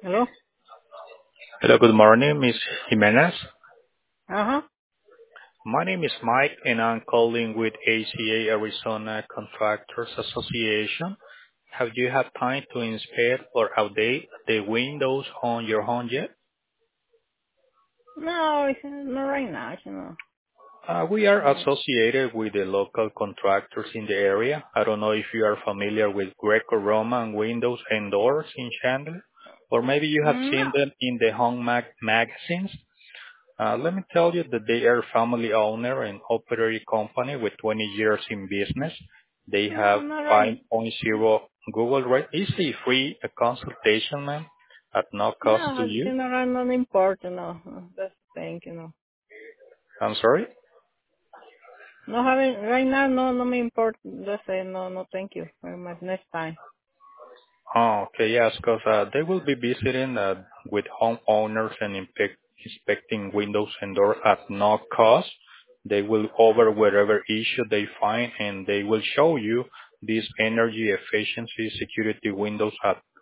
Hello? Hello, good morning, Ms. Jimenez. Uh-huh. My name is Mike, and I'm calling with ACA Arizona Contractors Association. Have you had time to inspect or update the windows on your home yet? No, it's not right now, We are No. associated with the local contractors in the area. I don't know if you are familiar with Greco-Roman windows and doors in Chandler, or maybe you have No. seen them in the home magazines. Let me tell you that they are family owner and operating company with 20 years in business. They No, have not right. 5.0 Google rate. Is it free a consultation, man, at no cost to No, it's you? not important, That's the thing, I'm sorry? No having, right now, no me import. That's it. No, thank you very much. Next time. Oh, okay, yes, because they will be visiting with homeowners and inspecting windows and doors at no cost. They will cover whatever issue they find, and they will show you these energy efficiency security windows at